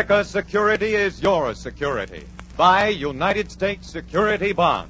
America, security is your security. Buy United States security bonds.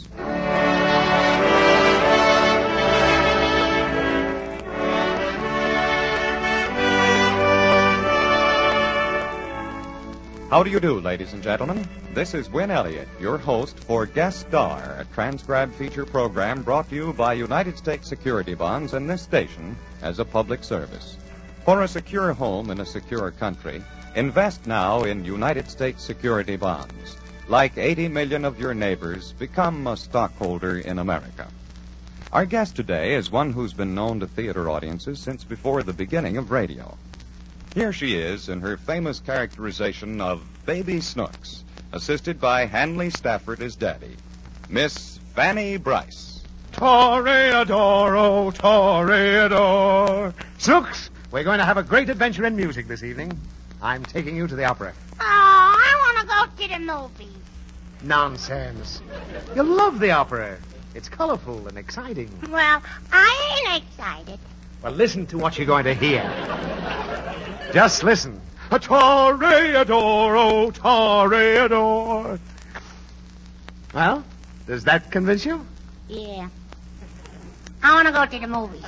How do you do, ladies and gentlemen? This is Win Elliott, your host for Guest Star, a transcribed feature program brought to you by United States Security Bonds and this station as a public service. For a secure home in a secure country, invest now in United States Security Bonds. Like 80 million of your neighbors, become a stockholder in America. Our guest today is one who's been known to theater audiences since before the beginning of radio. Here she is in her famous characterization of Baby Snooks, assisted by Hanley Stafford as Daddy, Miss Fanny Brice. Toreador, oh, Toreador. Snooks, we're going to have a great adventure in music this evening. I'm taking you to the opera. Oh, I want to go to the movies. Nonsense. You'll love the opera. It's colorful and exciting. Well, I ain't excited. Well, listen to what you're going to hear. Just listen. A Toreador, oh, Toreador. Well, does that convince you? Yeah. I want to go to the movies.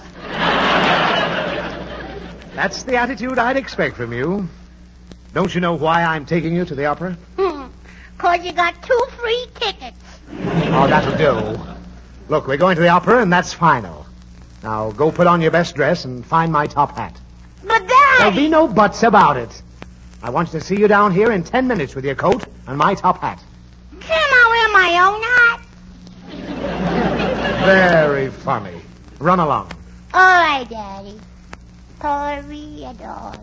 That's the attitude I'd expect from you. Don't you know why I'm taking you to the opera? 'Cause you got 2 free tickets. Oh, that'll do. Look, we're going to the opera, and that's final. Now, go put on your best dress and find my top hat. But, Dad... There'll be no buts about it. I want to see you down here in 10 minutes with your coat and my top hat. Can't I wear my own hat? Very funny. Run along. All right, Daddy. Toreador.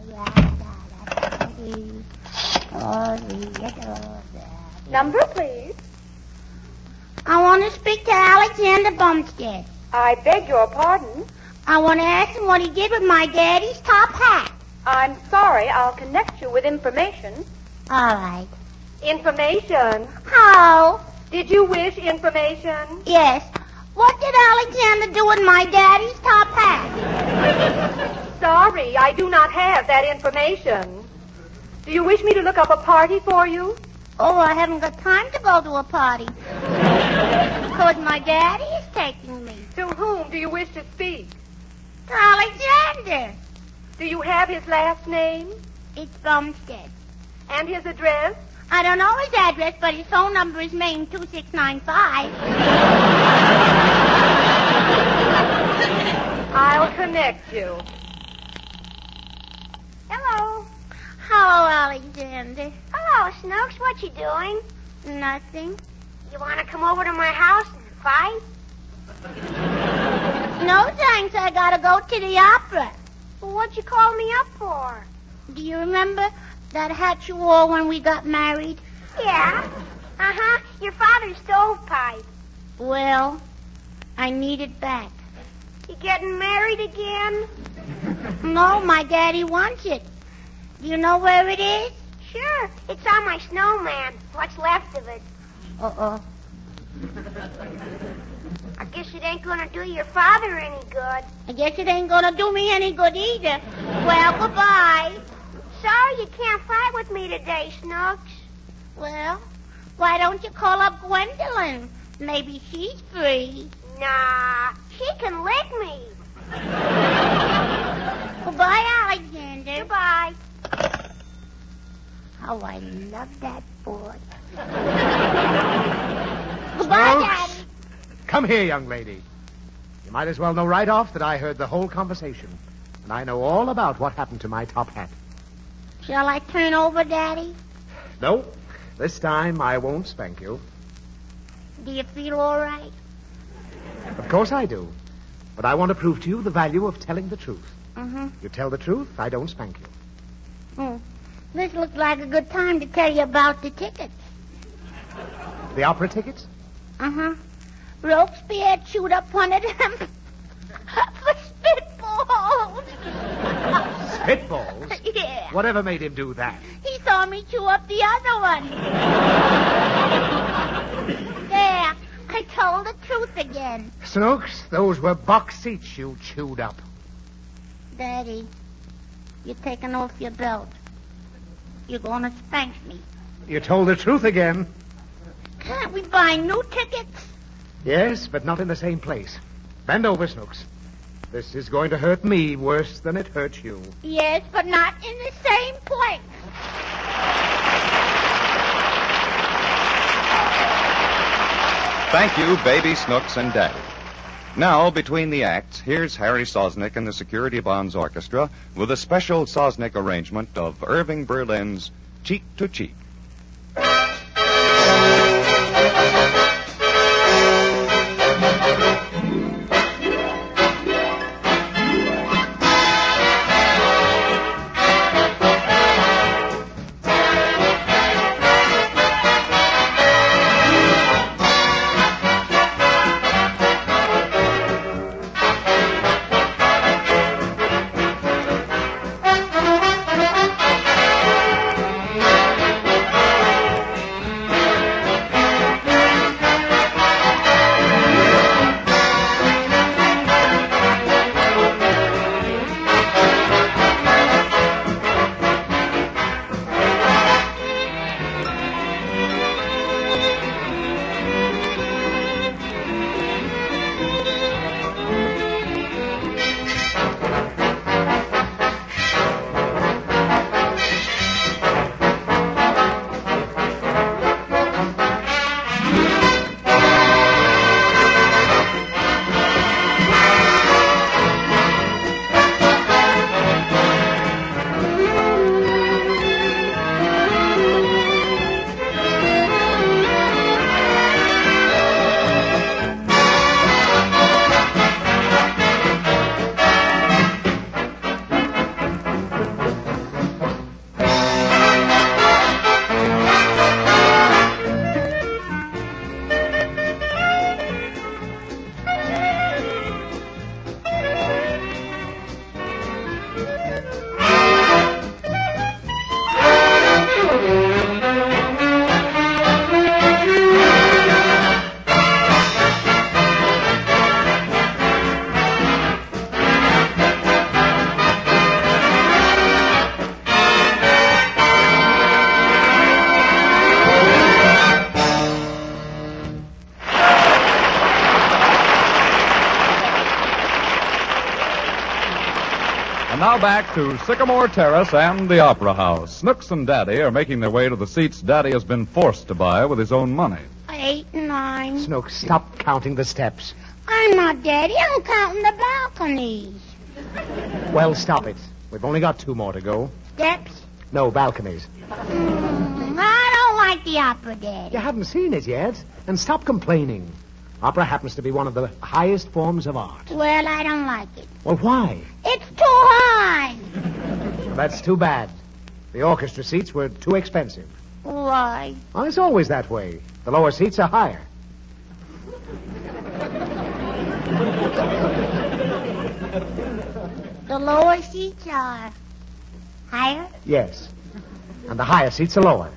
Toreador. Number, please. I want to speak to Alexander Bumstead. I beg your pardon. I want to ask him what he did with my daddy's top hat. I'm sorry. I'll connect you with information. All right. Information? How? Did you wish information? Yes. What did Alexander do with my daddy's top hat? Sorry, I do not have that information. Do you wish me to look up a party for you? Oh, I haven't got time to go to a party. Because my daddy is taking me. To whom do you wish to speak? To Alexander. Do you have his last name? It's Bumstead. And his address? I don't know his address, but his phone number is Maine 2695. I'll connect you. Hello. Hello, Alexander. Hello, Snooks. What you doing? Nothing. You want to come over to my house and fight? No, thanks. I gotta go to the opera. Well, what'd you call me up for? Do you remember that hat you wore when we got married? Yeah. Uh-huh. Your father's stovepipe. Well, I need it back. You getting married again? No, my daddy wants it. Do you know where it is? Sure. It's on my snowman. What's left of it. Uh-oh. I guess it ain't gonna do your father any good. I guess it ain't gonna do me any good either. Well, goodbye. Sorry you can't fight with me today, Snooks. Well, why don't you call up Gwendolyn? Maybe she's free. Nah, she can lick me. Goodbye, Alexander. Goodbye. How I love that boy. Goodbye, Snooks. Daddy. Come here, young lady. You might as well know right off that I heard the whole conversation. And I know all about what happened to my top hat. Shall I turn over, Daddy? No, this time I won't spank you. Do you feel all right? Of course I do. But I want to prove to you the value of telling the truth. Mm-hmm. You tell the truth, I don't spank you. Oh, this looks like a good time to tell you about the tickets. The opera tickets? Uh-huh. Robespierre chewed up one of them for spitballs. Spitballs? Yeah. Whatever made him do that? He saw me chew up the other one. There. I told the truth again. Snooks, those were box seats you chewed up. Daddy, you're taking off your belt. You're going to spank me. You told the truth again. Can't we buy new tickets? Yes, but not in the same place. Bend over, Snooks. This is going to hurt me worse than it hurts you. Yes, but not in the same place. Thank you, Baby Snooks and Daddy. Now, between the acts, here's Harry Sosnick and the Security Bonds Orchestra with a special Sosnick arrangement of Irving Berlin's Cheek to Cheek. And now back to Sycamore Terrace and the Opera House. Snooks and Daddy are making their way to the seats Daddy has been forced to buy with his own money. 8, 9. Snooks, stop counting the steps. I'm not Daddy. I'm counting the balconies. Well, stop it. We've only got 2 more to go. Steps? No, balconies. I don't like the opera, Daddy. You haven't seen it yet. And stop complaining. Opera happens to be one of the highest forms of art. Well, I don't like it. Well, why? It's too high. That's too bad. The orchestra seats were too expensive. Why? Well, it's always that way. The lower seats are higher. The lower seats are higher? Yes. And the higher seats are lower.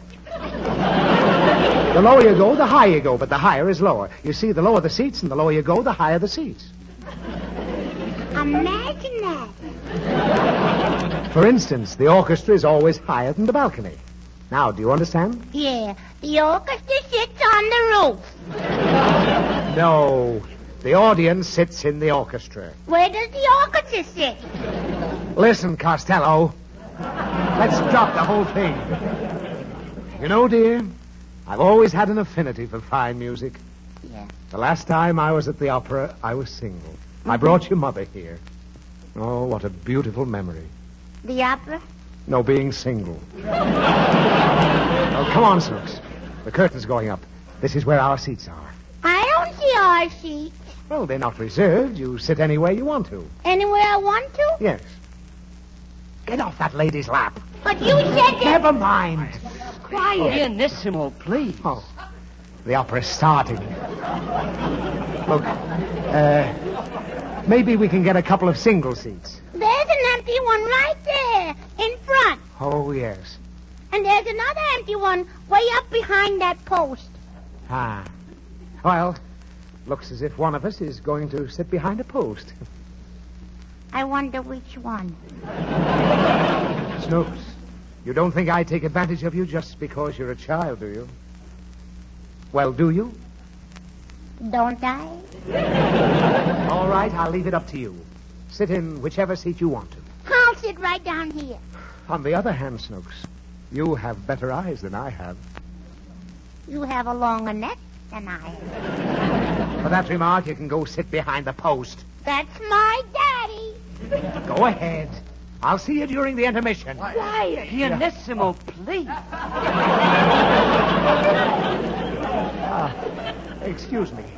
The lower you go, the higher you go, but the higher is lower. You see, the lower the seats and the lower you go, the higher the seats. Imagine that. For instance, the orchestra is always higher than the balcony. Now, do you understand? Yeah, the orchestra sits on the roof. No. The audience sits in the orchestra. Where does the orchestra sit? Listen, Costello. Let's drop the whole thing. You know, dear, I've always had an affinity for fine music. Yeah. The last time I was at the opera, I was single. I brought your mother here. Oh, what a beautiful memory. The opera? No, being single. Oh, come on, Snooks. The curtain's going up. This is where our seats are. I don't see our seats. Well, they're not reserved. You sit anywhere you want to. Anywhere I want to? Yes. Get off that lady's lap. But you said that... Never mind. Quiet. Pianissimo, please. Oh, the opera's starting. Look, maybe we can get a couple of single seats. There's an empty one right there, in front. Oh, yes. And there's another empty one way up behind that post. Ah. Well, looks as if one of us is going to sit behind a post. I wonder which one. Snooks, You don't think I take advantage of you just because you're a child, do you? Well, do you? Don't I? All right, I'll leave it up to you. Sit in whichever seat you want to. I'll sit right down here. On the other hand, Snooks, you have better eyes than I have. You have a longer neck than I have. For that remark, you can go sit behind the post. That's my daddy. Go ahead. I'll see you during the intermission. Quiet. Pianissimo, please. Excuse me.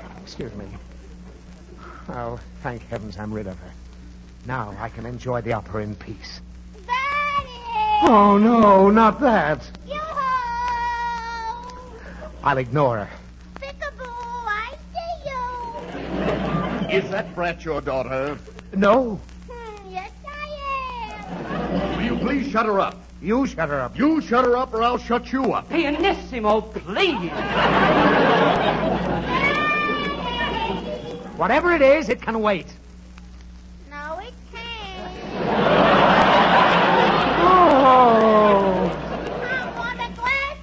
Oh, thank heavens I'm rid of her. Now I can enjoy the opera in peace. Daddy! Oh, no, not that. Yoo-hoo! I'll ignore her. Peekaboo, I see you. Is that brat your daughter? No, Yes, I am. Will you please shut her up? you shut her up. You shut her up or I'll shut you up. Pianissimo, please. Whatever it is, it can wait. No, it can't. Oh. I want a glass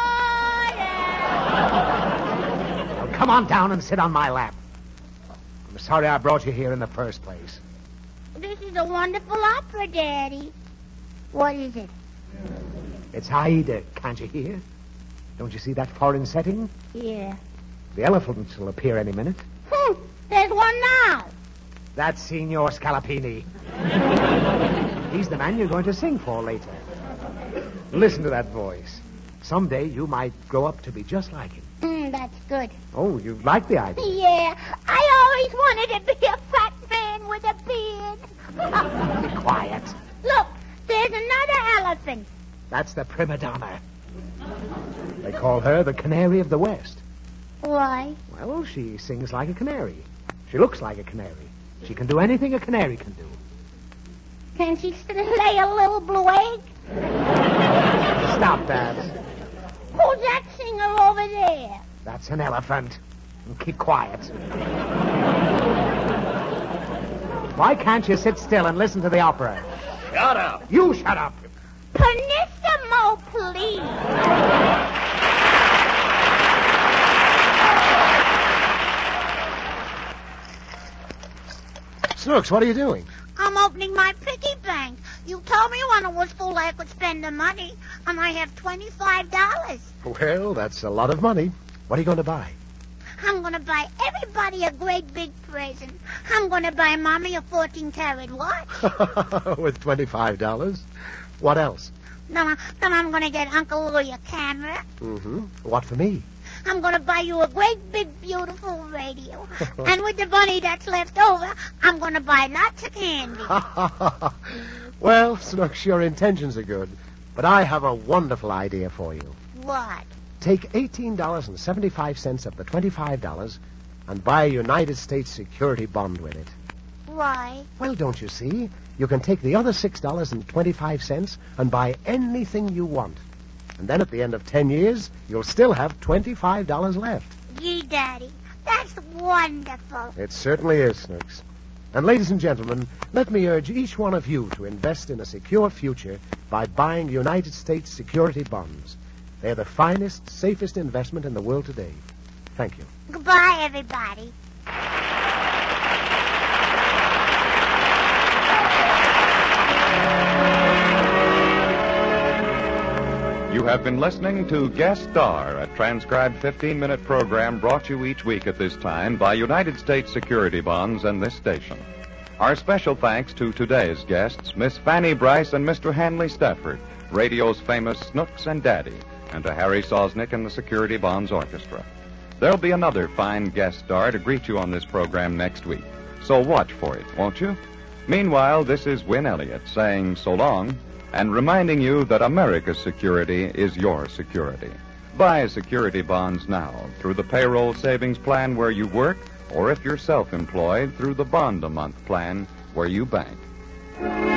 of water. Well, come on down and sit on my lap. I'm sorry I brought you here in the first place. This is a wonderful opera, Daddy. What is it? It's Aida, can't you hear? Don't you see that foreign setting? Yeah. The elephants will appear any minute. There's one now. That's Signor Scalapini. He's the man you're going to sing for later. Listen to that voice. Someday you might grow up to be just like him. That's good. Oh, you like the idea? Yeah, I always wanted to be a fat man with a beard. Be quiet. Look, there's another elephant. That's the prima donna. They call her the Canary of the West. Why? Well, she sings like a canary. She looks like a canary. She can do anything a canary can do. Can she lay a little blue egg? Stop that. Who's that singer over there? That's an elephant. And keep quiet. Why can't you sit still and listen to the opera? Shut up. You shut up. Pianissimo, please. Snooks, what are you doing? I'm opening my piggy bank. You told me when it was full I could spend the money, and I have $25. Well, that's a lot of money. What are you going to buy? I'm going to buy everybody a great big present. I'm going to buy Mommy a 14-karat watch. With $25? What else? Then I'm going to get Uncle Louie a camera. Mm-hmm. What for me? I'm going to buy you a great big beautiful radio. And with the money that's left over, I'm going to buy lots of candy. Well, Snooks, your intentions are good, but I have a wonderful idea for you. What? Take $18.75 of the $25 and buy a United States security bond with it. Why? Well, don't you see? You can take the other $6.25 and buy anything you want. And then at the end of 10 years, you'll still have $25 left. Gee, Daddy, that's wonderful. It certainly is, Snooks. And ladies and gentlemen, let me urge each one of you to invest in a secure future by buying United States security bonds. They're the finest, safest investment in the world today. Thank you. Goodbye, everybody. You have been listening to Guest Star, a transcribed 15-minute program brought to you each week at this time by United States Security Bonds and this station. Our special thanks to today's guests, Miss Fanny Bryce and Mr. Hanley Stafford, radio's famous Snooks and Daddy, and to Harry Sosnick and the Security Bonds Orchestra. There'll be another fine guest star to greet you on this program next week, so watch for it, won't you? Meanwhile, this is Win Elliott saying so long, and reminding you that America's security is your security. Buy security bonds now through the payroll savings plan where you work, or if you're self-employed, through the bond-a-month plan where you bank.